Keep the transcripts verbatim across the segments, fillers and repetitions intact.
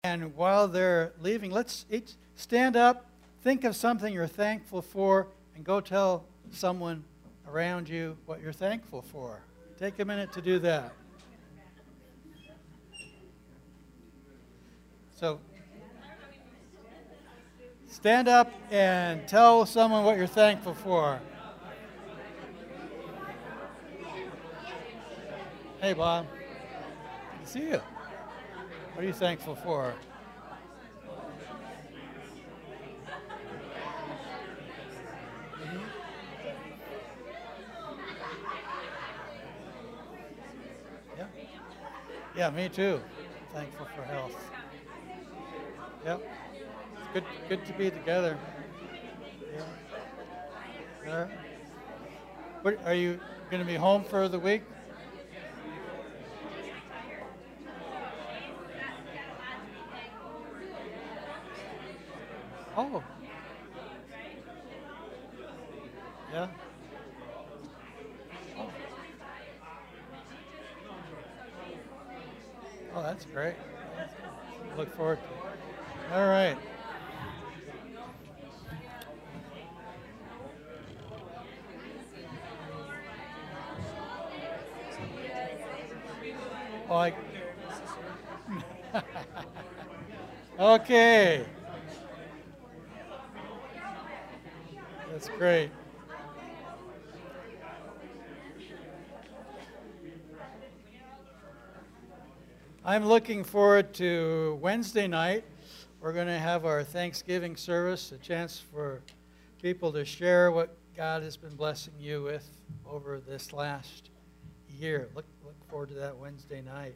And while they're leaving, let's each stand up, think of something you're thankful for, and go tell someone around you what you're thankful for. Take a minute to do that. So, stand up and tell someone what you're thankful for. Hey, Bob. Good to see you. What are you thankful for? Mm-hmm. Yeah. Yeah, me too. Thankful for health. Yep. It's good good to be together. Yeah. All right. What, are you going to be home for the week? Oh. Yeah. Oh. Oh, that's great. Look forward to it. All right. Oh, I... Okay. That's great. I'm looking forward to Wednesday night. We're going to have our Thanksgiving service, a chance for people to share what God has been blessing you with over this last year. Look, look forward to that Wednesday night.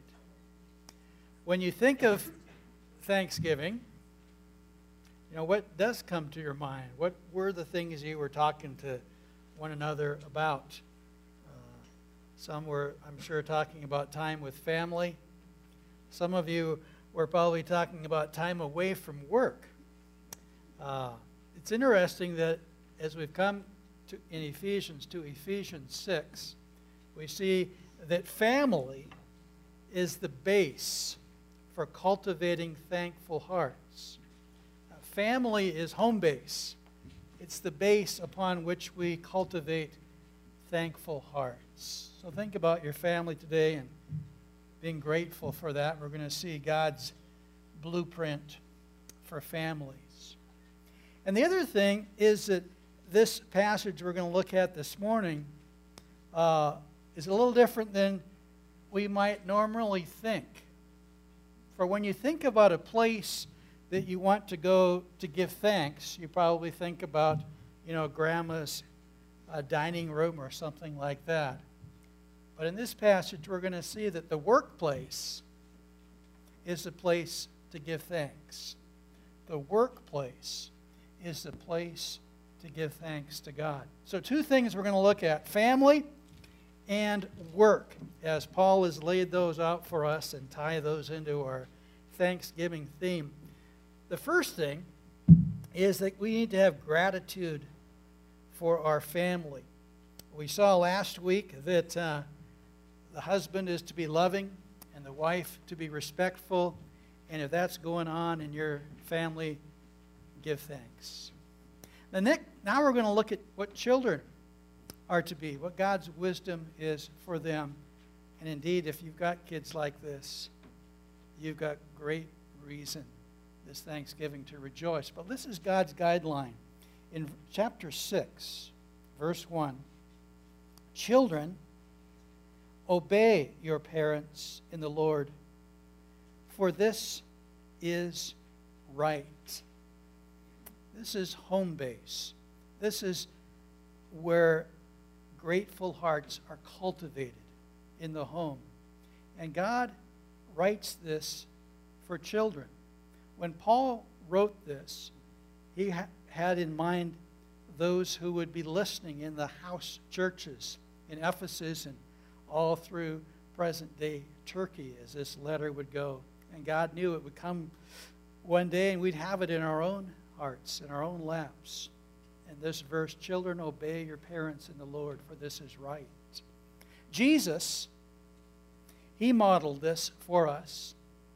When you think of Thanksgiving, you know, what does come to your mind? What were the things you were talking to one another about? Uh, some were, I'm sure, talking about time with family. Some of you were probably talking about time away from work. Uh, it's interesting that as we've come to, in Ephesians to Ephesians six, we see that family is the base for cultivating thankful hearts. Uh, family is home base. It's the base upon which we cultivate thankful hearts. So think about your family today and being grateful for that. We're going to see God's blueprint for families. And the other thing is that this passage we're going to look at this morning uh, is a little different than we might normally think. For when you think about a place that you want to go to give thanks, you probably think about, you know, grandma's uh, dining room or something like that. But in this passage, we're going to see that the workplace is the place to give thanks. The workplace is the place to give thanks to God. So two things we're going to look at: family and work, as Paul has laid those out for us and tie those into our Thanksgiving theme. The first thing is that we need to have gratitude for our family. We saw last week that uh, the husband is to be loving and the wife to be respectful. And if that's going on in your family, give thanks. The next, now we're going to look at what children are to be, what God's wisdom is for them. And indeed, if you've got kids like this, you've got great reason this Thanksgiving to rejoice. But this is God's guideline. In chapter six, verse one, children, obey your parents in the Lord, for this is right. This is home base. This is where grateful hearts are cultivated in the home. And God writes this for children. When Paul wrote this, he ha- had in mind those who would be listening in the house churches in Ephesus and all through present-day Turkey as this letter would go. And God knew it would come one day and we'd have it in our own hearts, in our own laps. And this verse, children, obey your parents in the Lord, for this is right. Jesus, he modeled this for us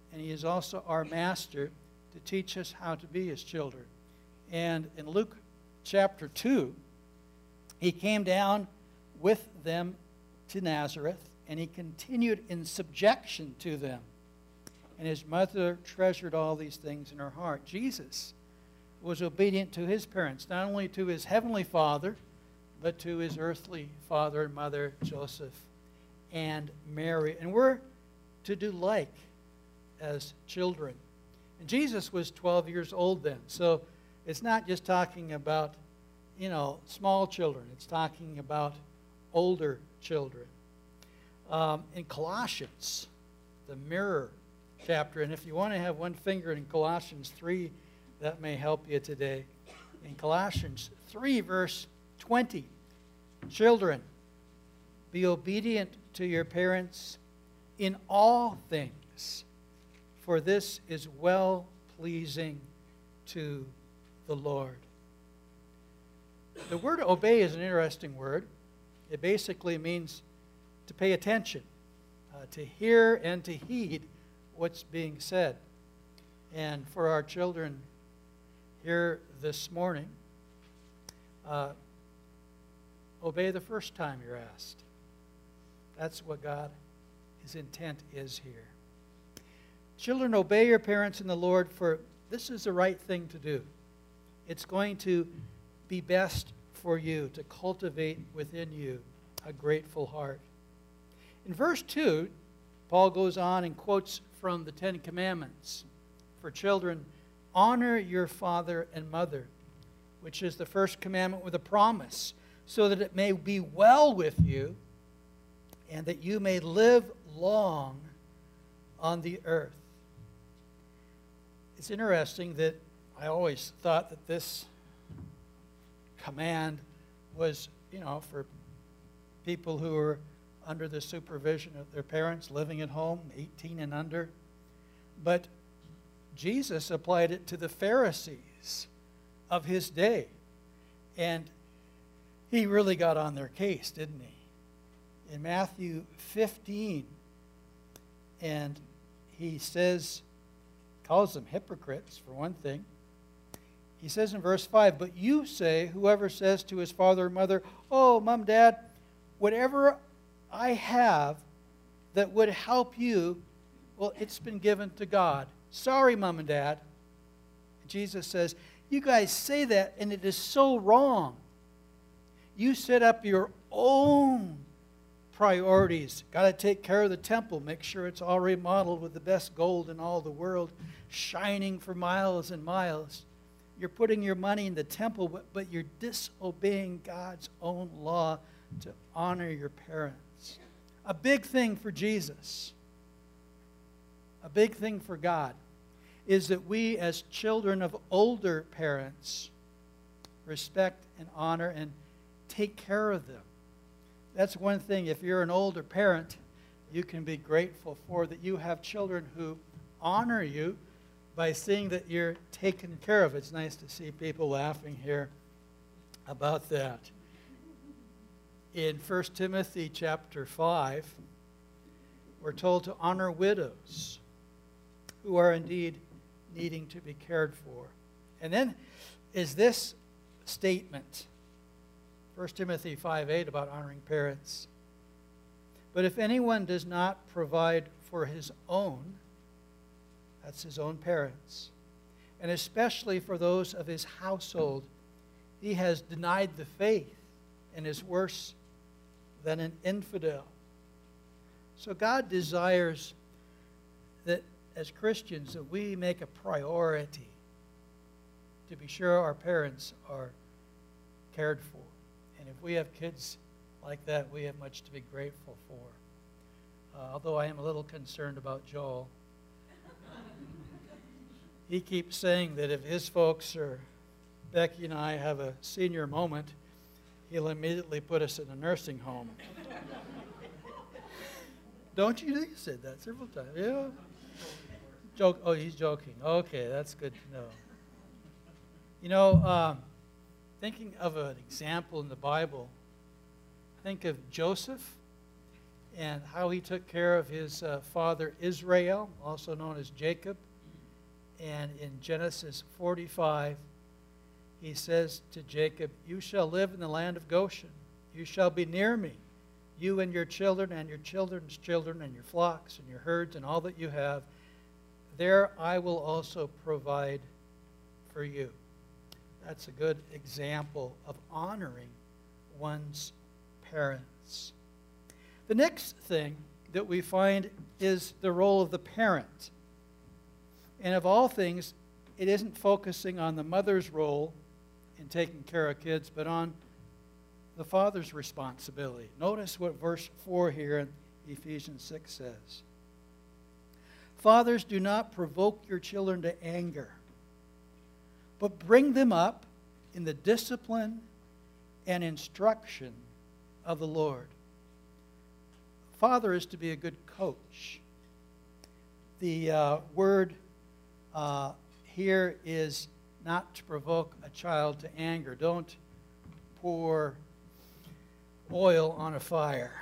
and he is also our master to teach us how to be his children. And in Luke chapter two, he came down with them to Nazareth, and he continued in subjection to them. And his mother treasured all these things in her heart. Jesus was obedient to his parents, not only to his heavenly father, but to his earthly father and mother, Joseph and Mary. And we're to do like as children. And Jesus was twelve years old then. So it's not just talking about, you know, small children. It's talking about older children. Um, in Colossians, the mirror chapter, and if you want to have one finger in Colossians three, that may help you today. In Colossians three, verse twenty, children, be obedient to your parents in all things, for this is well-pleasing to the Lord. The word obey is an interesting word. It basically means to pay attention, uh, to hear and to heed what's being said. And for our children here this morning, uh, obey the first time you're asked. That's what God, his intent is here. Children, obey your parents in the Lord, for this is the right thing to do. It's going to be best for you to cultivate within you a grateful heart. In verse two, Paul goes on and quotes from the Ten Commandments. For children, honor your father and mother, which is the first commandment with a promise, so that it may be well with you and that you may live long on the earth. It's interesting that I always thought that this command was, you know, for people who were under the supervision of their parents, living at home, eighteen and under. But Jesus applied it to the Pharisees of his day. And he really got on their case, didn't he? In Matthew fifteen, and he says, calls them hypocrites, for one thing. He says in verse five, but you say, whoever says to his father or mother, oh, Mom, Dad, whatever I have that would help you, well, it's been given to God. Sorry, Mom and Dad. Jesus says, you guys say that, and it is so wrong. You set up your own priorities. Got to take care of the temple. Make sure it's all remodeled with the best gold in all the world, shining for miles and miles. You're putting your money in the temple, but, but you're disobeying God's own law to honor your parents. A big thing for Jesus, a big thing for God, is that we as children of older parents respect and honor and take care of them. That's one thing. If you're an older parent, you can be grateful for that you have children who honor you by seeing that you're taken care of. It's nice to see people laughing here about that. In First Timothy chapter five, we're told to honor widows who are indeed needing to be cared for. And then is this statement, First Timothy five eight, about honoring parents. But if anyone does not provide for his own, that's his own parents, and especially for those of his household, he has denied the faith and is worse than an infidel. So God desires that as Christians that we make a priority to be sure our parents are cared for. And if we have kids like that, we have much to be grateful for. Uh, although I am a little concerned about Joel. He keeps saying that if his folks or Becky and I have a senior moment, he'll immediately put us in a nursing home. Don't you? You said that several times. Yeah. Joke. Oh, he's joking. Okay, that's good to know. You know, um, thinking of an example in the Bible, think of Joseph and how he took care of his uh, father Israel, also known as Jacob. And in Genesis forty-five, he says to Jacob, "You shall live in the land of Goshen. You shall be near me, you and your children and your children's children and your flocks and your herds and all that you have. There I will also provide for you." That's a good example of honoring one's parents. The next thing that we find is the role of the parent. And of all things, it isn't focusing on the mother's role in taking care of kids, but on the father's responsibility. Notice what verse four here in Ephesians six says. "Fathers, do not provoke your children to anger, but bring them up in the discipline and instruction of the Lord." Father is to be a good coach. The uh, word uh, here is not to provoke a child to anger. Don't pour oil on a fire.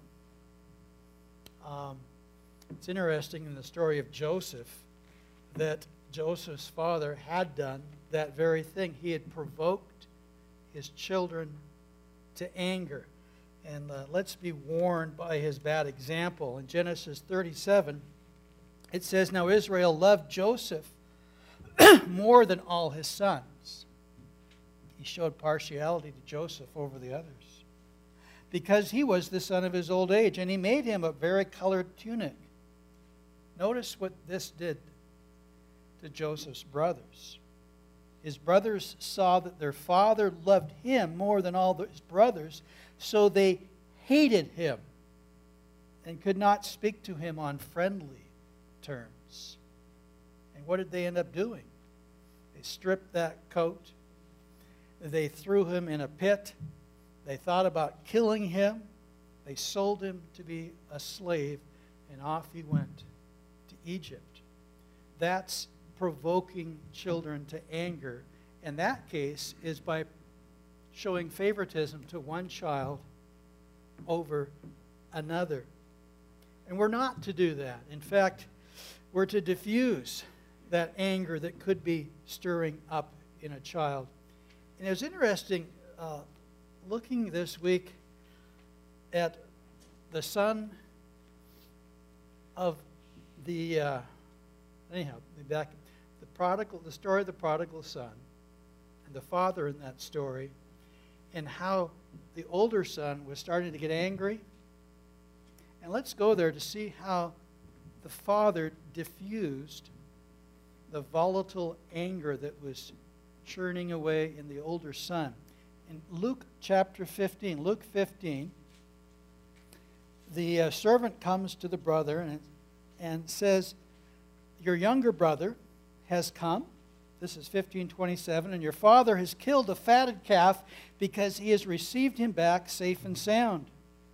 Um, it's interesting in the story of Joseph that Joseph's father had done that very thing. He had provoked his children to anger. And uh, let's be warned by his bad example. In Genesis thirty-seven, it says, "Now Israel loved Joseph more than all his sons." He showed partiality to Joseph over the others, because he was the son of his old age, and he made him a varicolored tunic. Notice what this did to Joseph's brothers. His brothers saw that their father loved him more than all his brothers, so they hated him and could not speak to him on friendly terms. And what did they end up doing? They stripped that coat. They threw him in a pit. They thought about killing him. They sold him to be a slave, and off he went to Egypt. That's provoking children to anger. In that case is by showing favoritism to one child over another. And we're not to do that. In fact, we're to diffuse that anger that could be stirring up in a child. And it was interesting uh, looking this week at the son of the, uh, anyhow, back, the prodigal, the story of the prodigal son, and the father in that story, and how the older son was starting to get angry. And let's go there to see how the father diffused the volatile anger that was churning away in the older son. In Luke chapter fifteen, Luke fifteen, the uh, servant comes to the brother and, and says, "Your younger brother has come." This is fifteen twenty-seven. "And your father has killed a fatted calf because he has received him back safe and sound."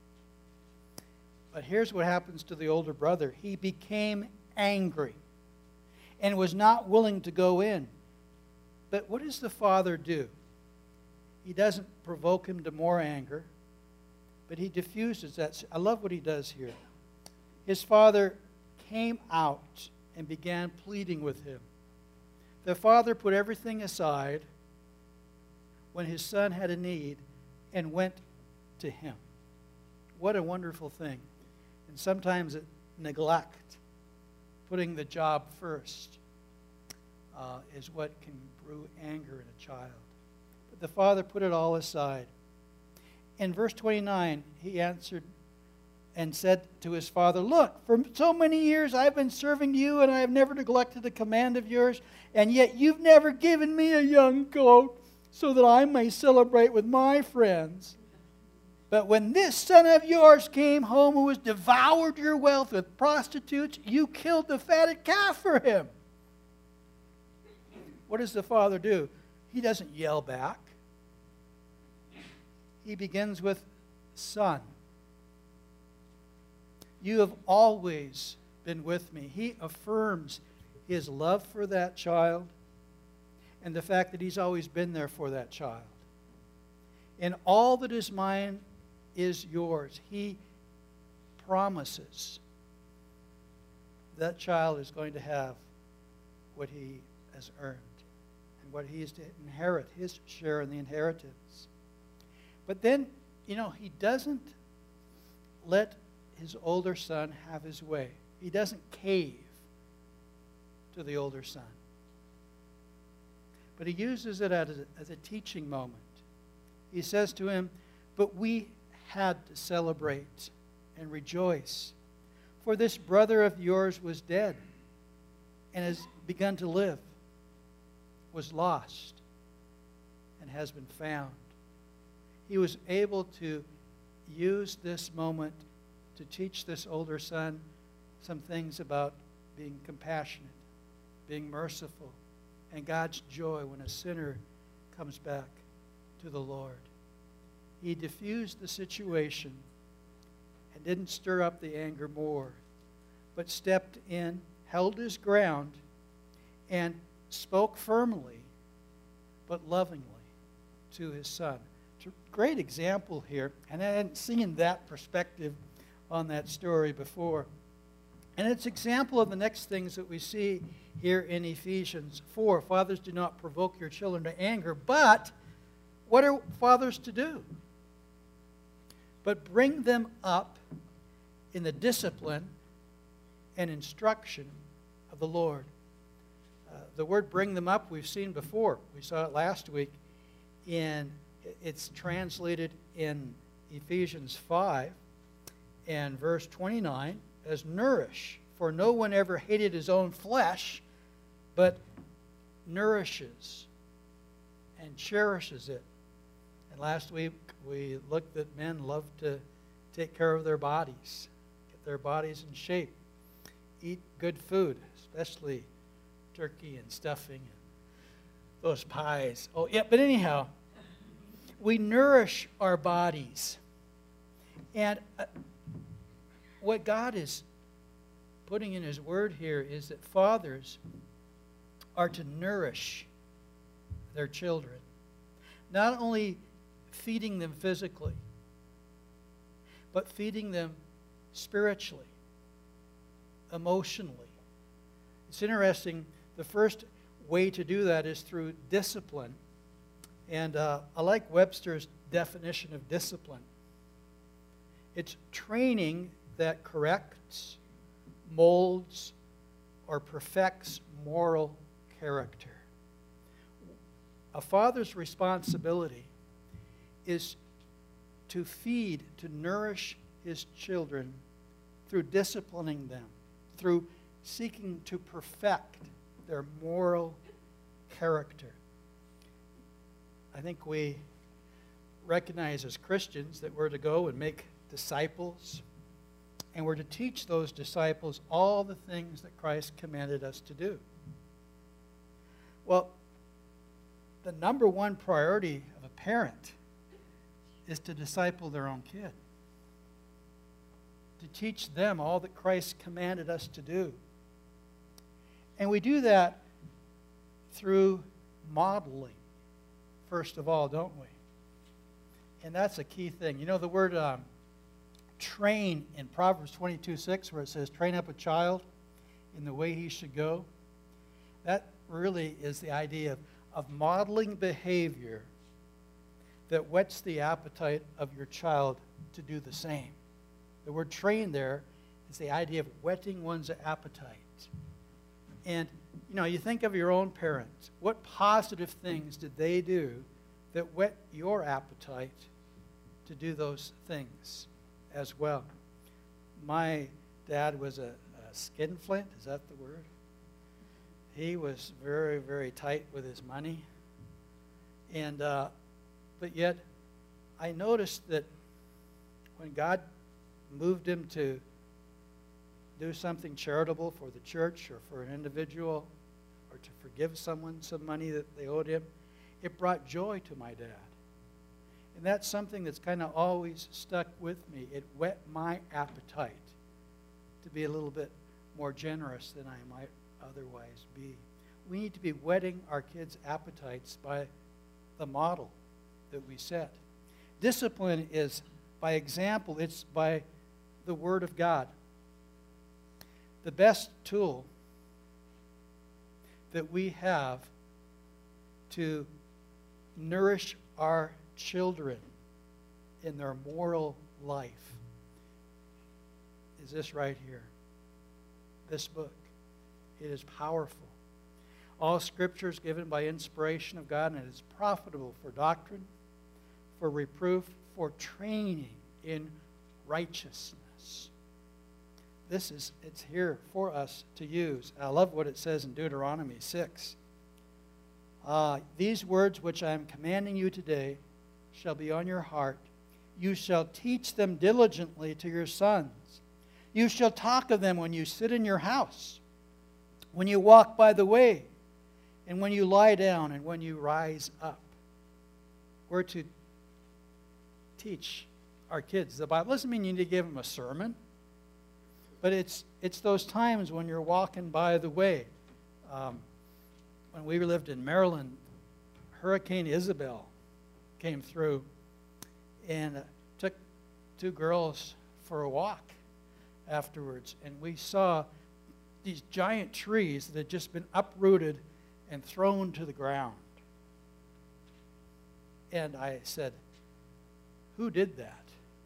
But here's what happens to the older brother. He became angry and was not willing to go in. But what does the father do? He doesn't provoke him to more anger, but he diffuses that. I love what he does here. His father came out and began pleading with him. The father put everything aside when his son had a need and went to him. What a wonderful thing. And sometimes it neglect, putting the job first, uh, is what can brew anger in a child. But the father put it all aside. In verse twenty-nine, he answered and said to his father, "Look, for so many years I've been serving you, and I have never neglected a command of yours, and yet you've never given me a young goat so that I may celebrate with my friends. But when this son of yours came home who has devoured your wealth with prostitutes, you killed the fatted calf for him." What does the father do? He doesn't yell back. He begins with, "Son, you have always been with me." He affirms his love for that child and the fact that he's always been there for that child. And all that is mine is yours. He promises that child is going to have what he has earned and what he is to inherit, his share in the inheritance. But then, you know, he doesn't let his older son have his way. He doesn't cave to the older son. But he uses it as a, as a teaching moment. He says to him, "But we had to celebrate and rejoice, for this brother of yours was dead and has begun to live, was lost and has been found." He was able to use this moment to teach this older son some things about being compassionate, being merciful, and God's joy when a sinner comes back to the Lord. He diffused the situation and didn't stir up the anger more, but stepped in, held his ground, and spoke firmly but lovingly to his son. It's a great example here, and I hadn't seen that perspective on that story before. And it's an example of the next things that we see here in Ephesians four. Fathers, do not provoke your children to anger, but what are fathers to do? But bring them up in the discipline and instruction of the Lord. Uh, the word bring them up we've seen before. We saw it last week. In, it's translated in Ephesians five and verse twenty-nine as nourish. For no one ever hated his own flesh, but nourishes and cherishes it. And last week we looked that men love to take care of their bodies, get their bodies in shape, eat good food, especially turkey and stuffing and those pies. Oh, yeah, but anyhow, we nourish our bodies. And uh, what God is putting in His Word here is that fathers are to nourish their children. Not only feeding them physically, but feeding them spiritually, emotionally. It's interesting, the first way to do that is through discipline. And uh, I like Webster's definition of discipline. It's training that corrects, molds, or perfects moral character. A father's responsibility is to feed, to nourish his children through disciplining them, through seeking to perfect their moral character. I think we recognize as Christians that we're to go and make disciples, and we're to teach those disciples all the things that Christ commanded us to do. Well, the number one priority of a parent is to disciple their own kid, to teach them all that Christ commanded us to do. And we do that through modeling, first of all, don't we? And that's a key thing. You know the word um, train in Proverbs twenty-two six, where it says, train up a child in the way he should go. That really is the idea of, of modeling behavior that whets the appetite of your child to do the same. The word train there is the idea of whetting one's appetite. And, you know, you think of your own parents. What positive things did they do that whet your appetite to do those things as well? My dad was a, a skinflint. Is that the word? He was very, very tight with his money. And, uh, but yet, I noticed that when God moved him to do something charitable for the church or for an individual, or to forgive someone some money that they owed him, it brought joy to my dad. And that's something that's kind of always stuck with me. It whet my appetite to be a little bit more generous than I might otherwise be. We need to be whetting our kids' appetites by the model that we set. Discipline is by example. It's by the Word of God. The best tool that we have to nourish our children in their moral life is this right here. This book. It is powerful. All Scripture is given by inspiration of God, and it is profitable for doctrine, for reproof, for training in righteousness. This is, it's here for us to use. I love what it says in Deuteronomy six. Uh, These words which I am commanding you today shall be on your heart. You shall teach them diligently to your sons. You shall talk of them when you sit in your house, when you walk by the way, and when you lie down, and when you rise up. We're to teach our kids the Bible. Doesn't mean you need to give them a sermon, but it's it's those times when you're walking by the way. Um, when we lived in Maryland, Hurricane Isabel came through and uh, took two girls for a walk afterwards, and we saw these giant trees that had just been uprooted and thrown to the ground. And I said, who did that?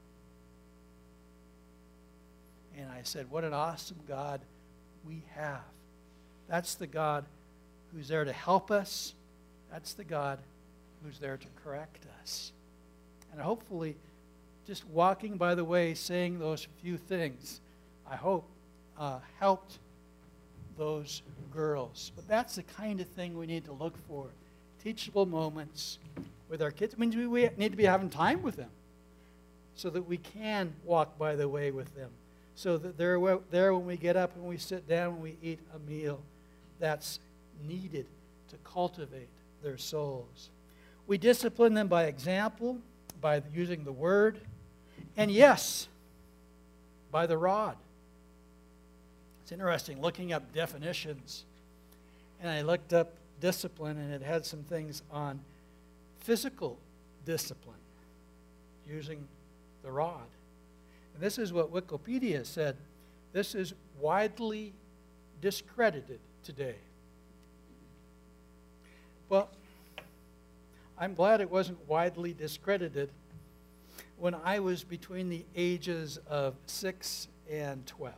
And I said, what an awesome God we have. That's the God who's there to help us. That's the God who's there to correct us. And hopefully, just walking by the way, saying those few things, I hope, uh, helped those girls. But that's the kind of thing we need to look for. Teachable moments with our kids. I mean, we need to be having time with them so that we can walk by the way with them. So that they're there when we get up and we sit down and we eat a meal. That's needed to cultivate their souls. We discipline them by example, by using the word, and yes, by the rod. It's interesting looking up definitions, and I looked up discipline, and it had some things on physical discipline using the rod. And this is what Wikipedia said. This is widely discredited today. Well, I'm glad it wasn't widely discredited when I was between the ages of six and twelve.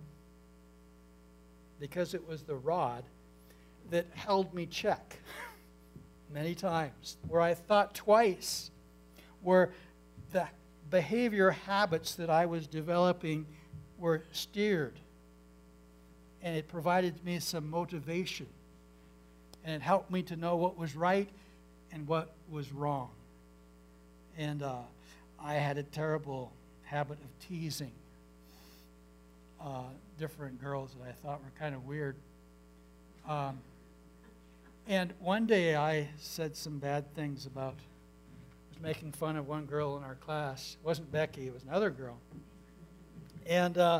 Because it was the rod that held me check many times, where I thought twice, where the behavior habits that I was developing were steered, and it provided me some motivation, and it helped me to know what was right and what was wrong. And uh, I had a terrible habit of teasing uh, different girls that I thought were kind of weird. Um, and one day I said some bad things about, was making fun of one girl in our class. It wasn't Becky, it was another girl. And uh,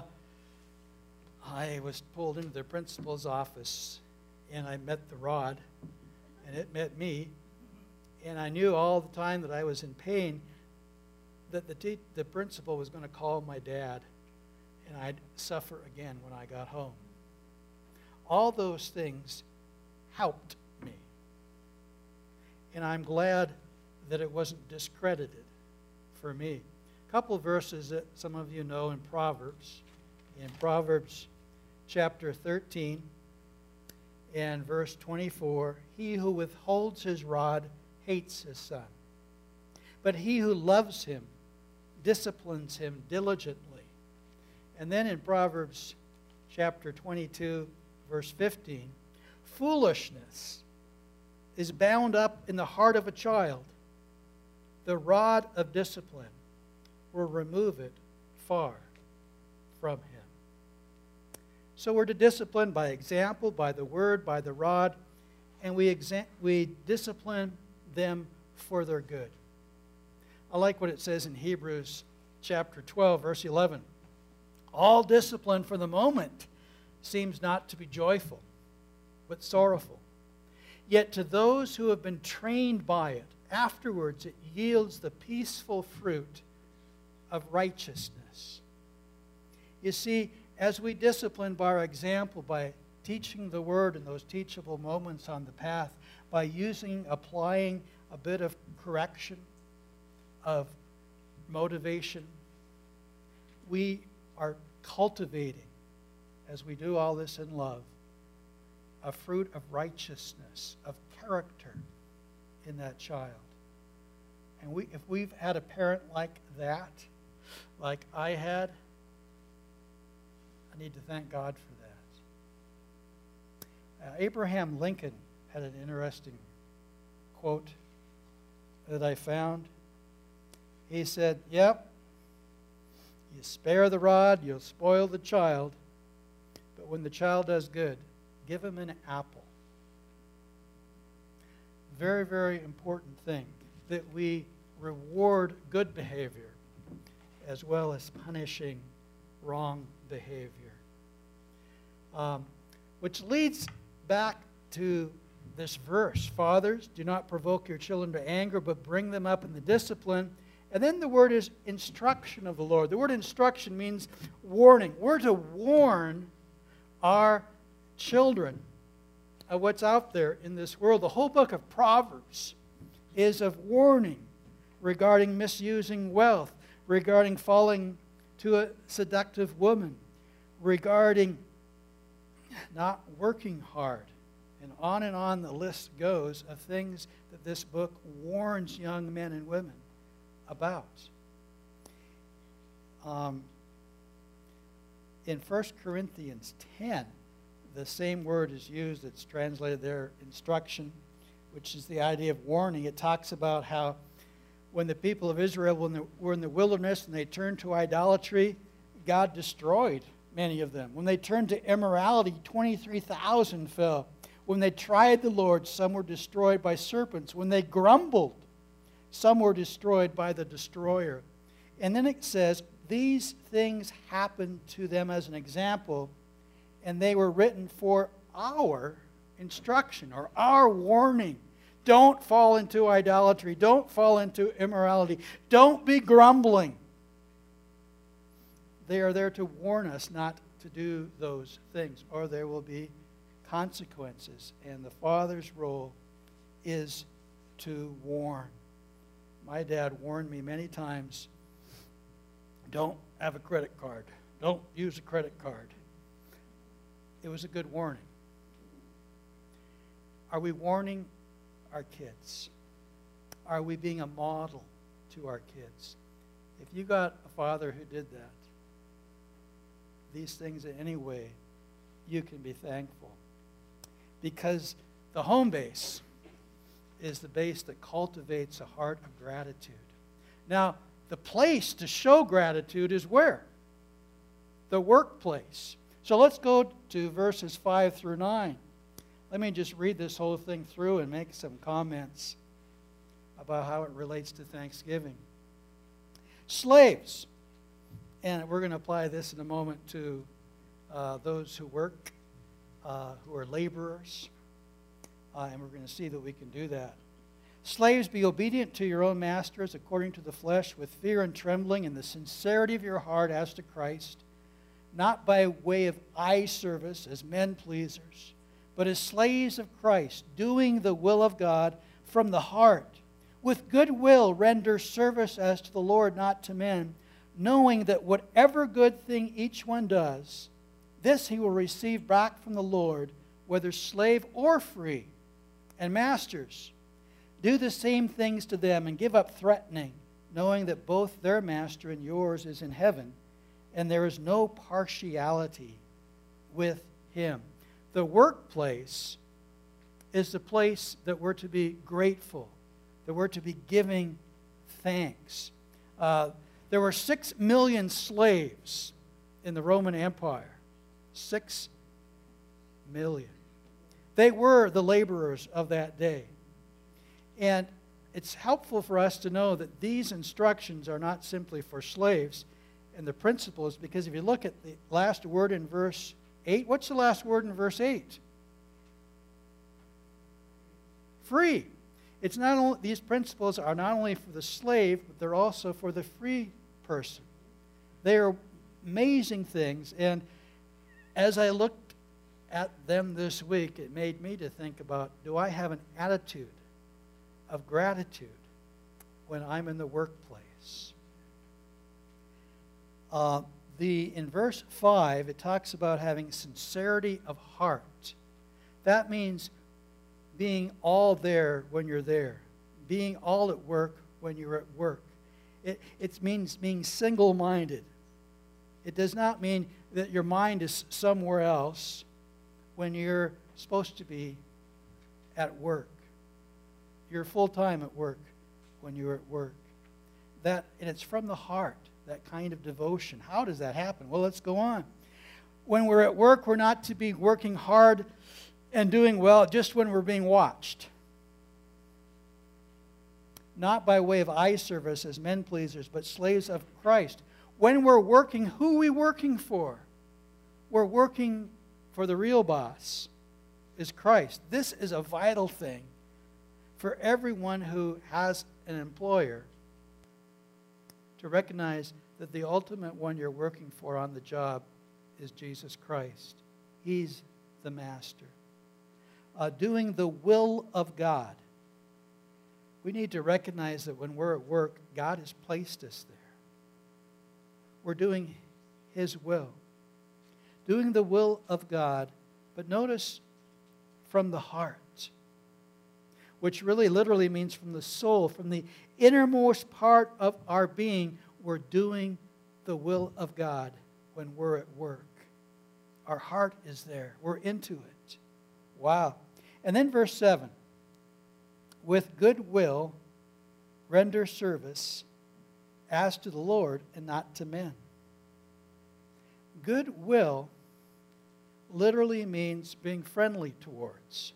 I was pulled into the principal's office, and I met the rod, and it met me. And I knew all the time that I was in pain that the, te- the principal was going to call my dad, and I'd suffer again when I got home. All those things helped me. And I'm glad that it wasn't discredited for me. A couple of verses that some of you know in Proverbs. In Proverbs chapter thirteen and verse twenty-four, he who withholds his rod hates his son, but he who loves him disciplines him diligently. And then in Proverbs chapter twenty-two, verse fifteen, foolishness is bound up in the heart of a child. The rod of discipline will remove it far from him. So we're to discipline by example, by the word, by the rod, and we, exa- we discipline them for their good. I like what it says in Hebrews chapter twelve, verse eleven. All discipline for the moment seems not to be joyful, but sorrowful. Yet to those who have been trained by it, afterwards it yields the peaceful fruit of righteousness. You see, as we discipline by our example, by teaching the Word in those teachable moments on the path, by using, applying a bit of correction, of motivation, we are cultivating, as we do all this in love, a fruit of righteousness, of character in that child. And we, if we've had a parent like that, like I had, I need to thank God for that. Uh, Abraham Lincoln had an interesting quote that I found. He said, yep, you spare the rod, you'll spoil the child, but when the child does good, give him an apple. Very, very important thing that we reward good behavior as well as punishing wrong behavior. Um, which leads back to this verse. Fathers, do not provoke your children to anger, but bring them up in the discipline. And then the word is instruction of the Lord. The word instruction means warning. We're to warn our children of what's out there in this world. The whole book of Proverbs is of warning regarding misusing wealth, regarding falling to a seductive woman, regarding not working hard. And on and on the list goes of things that this book warns young men and women about. Um, in First Corinthians ten, the same word is used. It's translated there, instruction, which is the idea of warning. It talks about how when the people of Israel when they were in the wilderness and they turned to idolatry, God destroyed many of them. When they turned to immorality, twenty-three thousand fell. When they tried the Lord, some were destroyed by serpents. When they grumbled, some were destroyed by the destroyer. And then it says, these things happened to them as an example, and they were written for our instruction or our warning. Don't fall into idolatry. Don't fall into immorality. Don't be grumbling. They are there to warn us not to do those things, or there will be consequences. And the father's role is to warn. My dad warned me many times, don't have a credit card. Don't use a credit card. It was a good warning. Are we warning our kids? Are we being a model to our kids? If you got a father who did that, these things in any way, you can be thankful. Because the home base is the base that cultivates a heart of gratitude. Now, the place to show gratitude is where? The workplace. So let's go to verses five through nine. Let me just read this whole thing through and make some comments about how it relates to Thanksgiving. Slaves, and we're going to apply this in a moment to uh, those who work, uh, who are laborers, uh, and we're going to see that we can do that. Slaves, be obedient to your own masters according to the flesh, with fear and trembling, and the sincerity of your heart as to Christ, not by way of eye service as men pleasers, but as slaves of Christ, doing the will of God from the heart. With good will render service as to the Lord, not to men, knowing that whatever good thing each one does, this he will receive back from the Lord, whether slave or free. And masters, do the same things to them and give up threatening, knowing that both their master and yours is in heaven, and there is no partiality with him. The workplace is the place that we're to be grateful, that we're to be giving thanks. Uh, there were six million slaves in the Roman Empire. Six million. They were the laborers of that day. And it's helpful for us to know that these instructions are not simply for slaves. And the principle is because if you look at the last word in verse eight, what's the last word in verse eight? Free. It's not only, these principles are not only for the slave, but they're also for the free person. They are amazing things. And as I looked at them this week, it made me to think about, do I have an attitude of gratitude when I'm in the workplace? Uh, the in verse five, it talks about having sincerity of heart. That means being all there when you're there, being all at work when you're at work. It, it means being single-minded. It does not mean that your mind is somewhere else when you're supposed to be at work. You're full-time at work when you're at work. That, and it's from the heart, that kind of devotion. How does that happen? Well, let's go on. When we're at work, we're not to be working hard and doing well just when we're being watched. Not by way of eye service as men pleasers, but slaves of Christ. When we're working, who are we working for? We're working for the real boss, is Christ. This is a vital thing for everyone who has an employer, to recognize that the ultimate one you're working for on the job is Jesus Christ. He's the master. Uh, doing the will of God. We need to recognize that when we're at work, God has placed us there. We're doing His will. Doing the will of God, but notice from the heart, which really literally means from the soul, from the innermost part of our being, we're doing the will of God when we're at work. Our heart is there. We're into it. Wow. And then verse seven. With good will, render service as to the Lord and not to men. Good will literally means being friendly towards.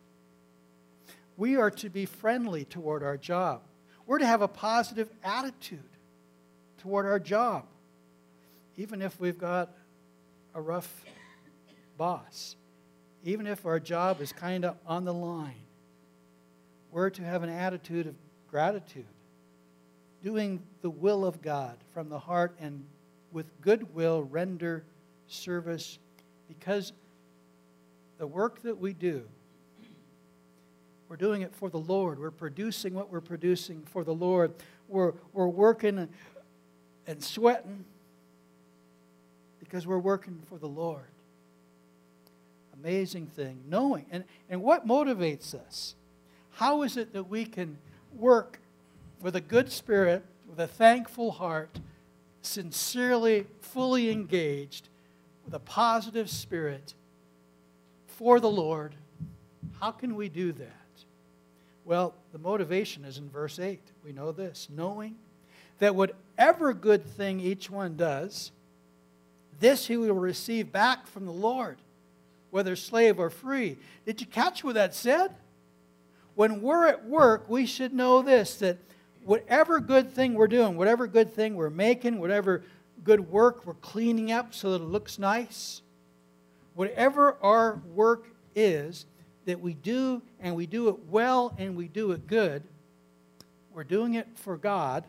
We are to be friendly toward our job. We're to have a positive attitude toward our job, even if we've got a rough boss, even if our job is kind of on the line. We're to have an attitude of gratitude, doing the will of God from the heart, and with good will render service, because the work that we do, we're doing it for the Lord. We're producing what we're producing for the Lord. We're, we're working and sweating because we're working for the Lord. Amazing thing. Knowing. And, and what motivates us? How is it that we can work with a good spirit, with a thankful heart, sincerely, fully engaged, with a positive spirit for the Lord? How can we do that? Well, the motivation is in verse eight. We know this. Knowing that whatever good thing each one does, this he will receive back from the Lord, whether slave or free. Did you catch what that said? When we're at work, we should know this, that whatever good thing we're doing, whatever good thing we're making, whatever good work we're cleaning up so that it looks nice, whatever our work is that we do, and we do it well and we do it good, we're doing it for God,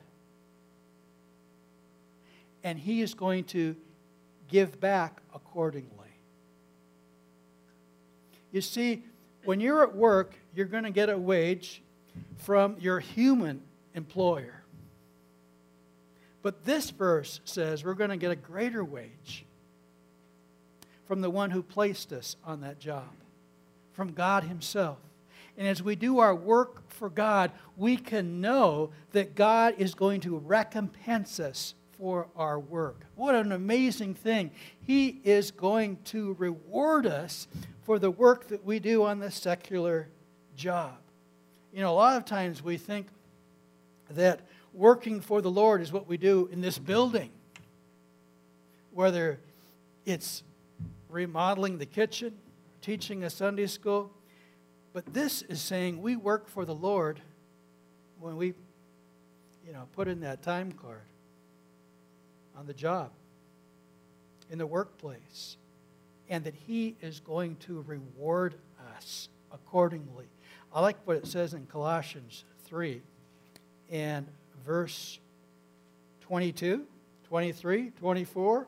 and He is going to give back accordingly. You see, when you're at work, you're going to get a wage from your human employer. But this verse says we're going to get a greater wage from the one who placed us on that job, from God Himself. And as we do our work for God, we can know that God is going to recompense us for our work. What an amazing thing. He is going to reward us for the work that we do on the secular job. You know, a lot of times we think that working for the Lord is what we do in this building, whether it's remodeling the kitchen, teaching a Sunday school. But this is saying we work for the Lord when we, you know, put in that time card on the job, in the workplace, and that He is going to reward us accordingly. I like what it says in Colossians three and verse twenty-two, twenty-three, twenty-four.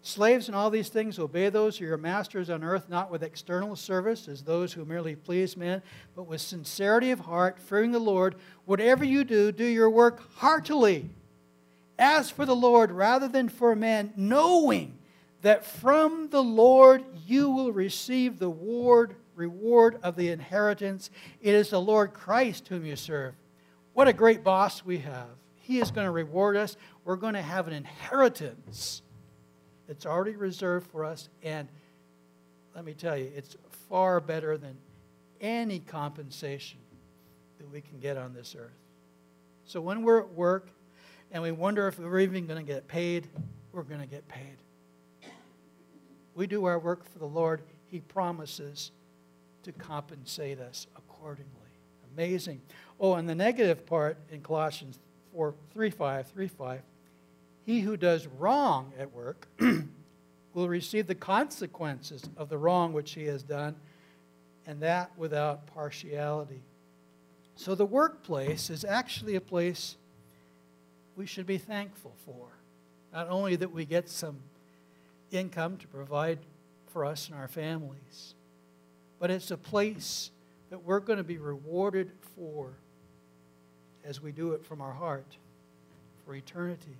Slaves in all these things, obey those who are your masters on earth, not with external service as those who merely please men, but with sincerity of heart, fearing the Lord. Whatever you do, do your work heartily, as for the Lord rather than for men, knowing that from the Lord you will receive the reward, reward of the inheritance. It is the Lord Christ whom you serve. What a great boss we have. He is going to reward us. We're going to have an inheritance that's already reserved for us. And let me tell you, it's far better than any compensation that we can get on this earth. So when we're at work and we wonder if we're even going to get paid, we're going to get paid. We do our work for the Lord. He promises to compensate us accordingly. Amazing. Oh, and the negative part in Colossians four, three, five, three, five, he who does wrong at work will receive the consequences of the wrong which he has done, and that without partiality. So the workplace is actually a place we should be thankful for. Not only that we get some income to provide for us and our families, but it's a place that we're going to be rewarded for as we do it from our heart for eternity.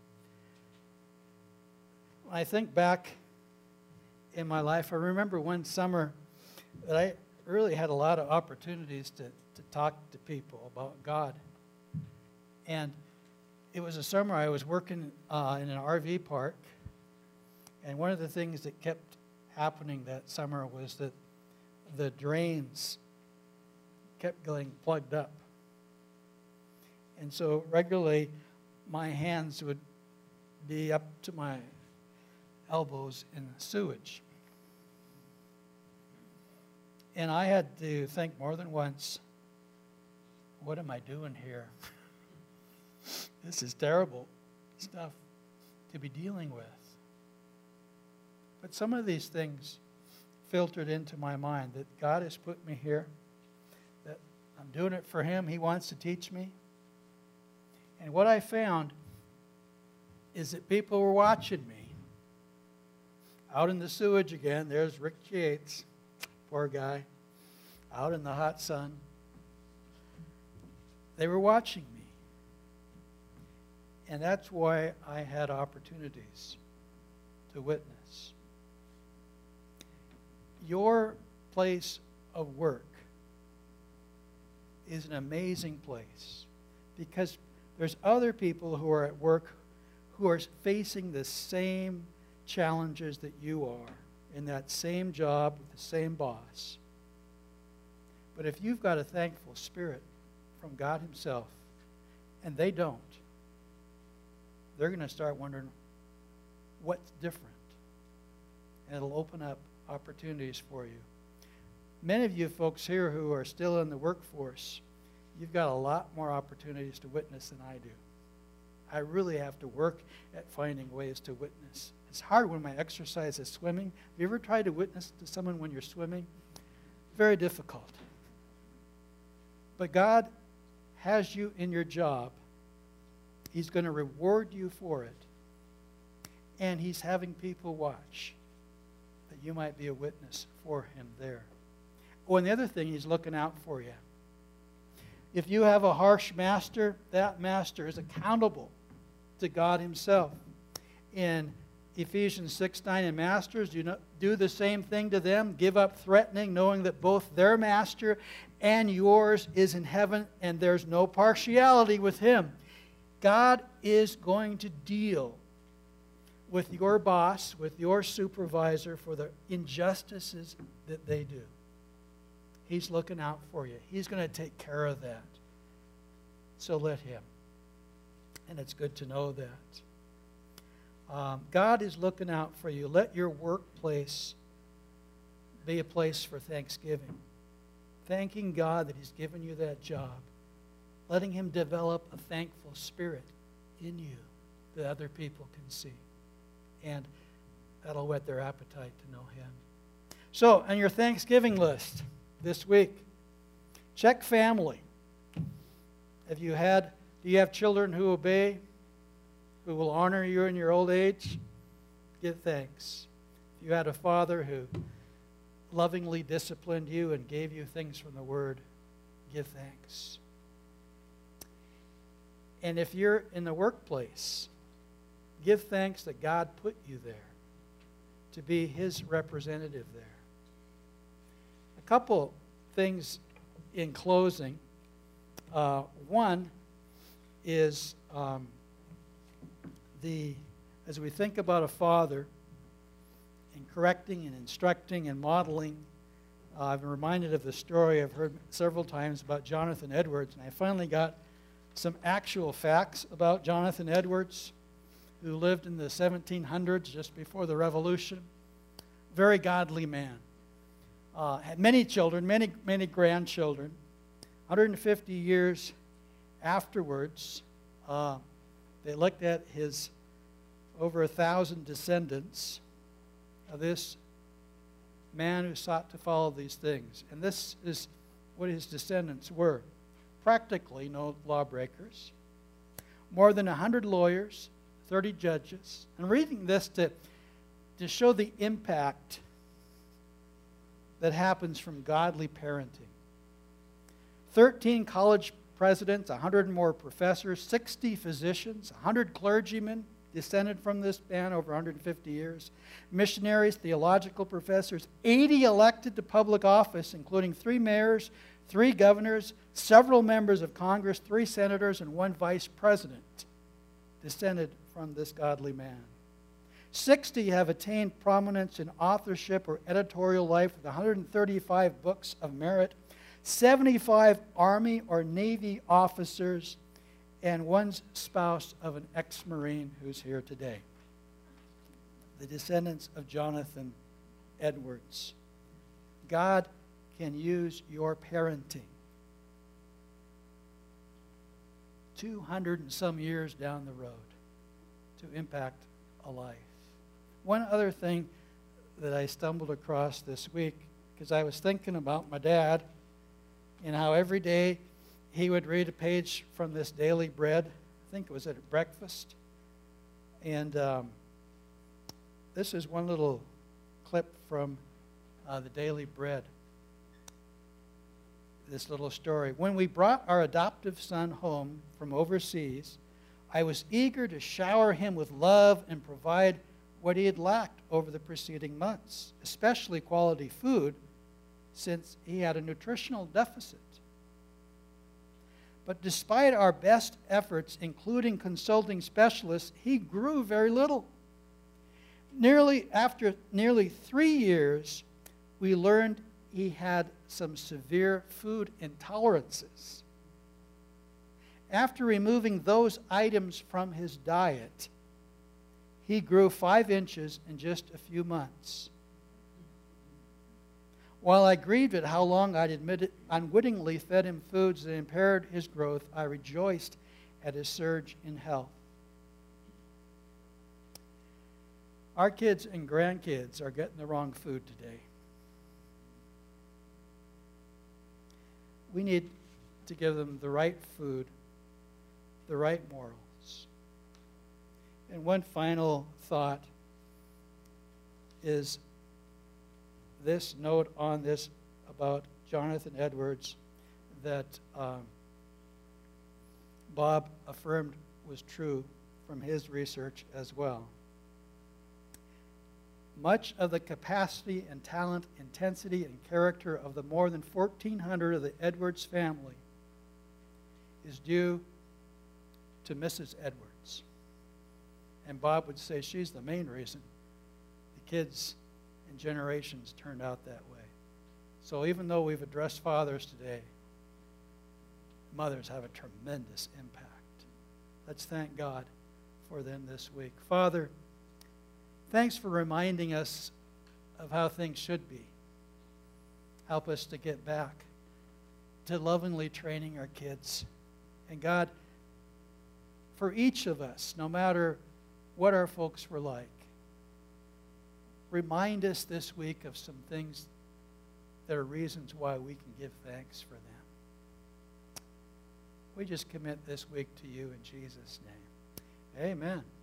When I think back in my life, I remember one summer that I really had a lot of opportunities to, to talk to people about God. And it was a summer I was working uh, in an R V park. And one of the things that kept happening that summer was that the drains kept getting plugged up. And so regularly my hands would be up to my elbows in the sewage. And I had to think more than once, what am I doing here? This is terrible stuff to be dealing with. But some of these things filtered into my mind that God has put me here, that I'm doing it for Him. He wants to teach me. And what I found is that people were watching me. Out in the sewage again, there's Rick Yates, poor guy, out in the hot sun. They were watching me. And that's why I had opportunities to witness. Your place of work is an amazing place because there's other people who are at work who are facing the same challenges that you are in that same job with the same boss. But if you've got a thankful spirit from God Himself, and they don't, they're going to start wondering what's different. And it'll open up opportunities for you. Many of you folks here who are still in the workforce, you've got a lot more opportunities to witness than I do. I really have to work at finding ways to witness. It's hard when my exercise is swimming. Have you ever tried to witness to someone when you're swimming? Very difficult. But God has you in your job. He's going to reward you for it. And He's having people watch that you might be a witness for Him there. Oh, and the other thing, He's looking out for you. If you have a harsh master, that master is accountable to God Himself. In Ephesians six nine, and masters, do, not, do the same thing to them. Give up threatening, knowing that both their master and yours is in heaven, and there's no partiality with Him. God is going to deal with your boss, with your supervisor, for the injustices that they do. He's looking out for you. He's going to take care of that. So let Him. And it's good to know that. Um, God is looking out for you. Let your workplace be a place for thanksgiving. Thanking God that He's given you that job. Letting Him develop a thankful spirit in you that other people can see. And that'll whet their appetite to know Him. So, on your Thanksgiving list this week, check family. Have you had, do you have children who obey, who will honor you in your old age? give thanks. If you had a father who lovingly disciplined you and gave you things from the Word, give thanks. And if you're in the workplace, give thanks that God put you there to be His representative there. A couple things in closing. Uh, one is um, the as we think about a father in correcting and instructing and modeling, uh, I've been reminded of the story I've heard several times about Jonathan Edwards, and I finally got some actual facts about Jonathan Edwards, who lived in the seventeen hundreds, just before the Revolution. Very godly man. Uh, had many children, many, many grandchildren. one hundred fifty years afterwards, uh, they looked at his over a thousand descendants of this man who sought to follow these things. And this is what his descendants were. Practically no lawbreakers. More than one hundred lawyers, thirty judges. I'm reading this to, to show the impact that happens from godly parenting. thirteen college presidents, one hundred more professors, sixty physicians, one hundred clergymen descended from this man over one hundred fifty years, missionaries, theological professors, eighty elected to public office, including three mayors, three governors, several members of Congress, three senators, and one vice president descended from this godly man. sixty have attained prominence in authorship or editorial life with one hundred thirty-five books of merit, seventy-five Army or Navy officers, and one spouse of an ex-Marine who's here today. The descendants of Jonathan Edwards. God can use your parenting two hundred and some years down the road to impact a life. One other thing that I stumbled across this week, because I was thinking about my dad and how every day he would read a page from this Daily Bread. I think it was at breakfast. And um, this is one little clip from uh, the Daily Bread. This little story. When we brought our adoptive son home from overseas, I was eager to shower him with love and provide what he had lacked over the preceding months, especially quality food, since he had a nutritional deficit. But despite our best efforts, including consulting specialists, he grew very little. Nearly after nearly three years, we learned he had some severe food intolerances. After removing those items from his diet, he grew five inches in just a few months. While I grieved at how long I'd admitted, unwittingly fed him foods that impaired his growth, I rejoiced at his surge in health. Our kids and grandkids are getting the wrong food today. We need to give them the right food, the right morals. And one final thought is this note on this about Jonathan Edwards that um, Bob affirmed was true from his research as well. Much of the capacity and talent, intensity, and character of the more than fourteen hundred of the Edwards family is due to Missus Edwards. And Bob would say she's the main reason the kids and generations turned out that way. So even though we've addressed fathers today, mothers have a tremendous impact. Let's thank God for them this week. Father, thanks for reminding us of how things should be. Help us to get back to lovingly training our kids. And God, for each of us, no matter what our folks were like, remind us this week of some things that are reasons why we can give thanks for them. We just commit this week to you in Jesus' name. Amen.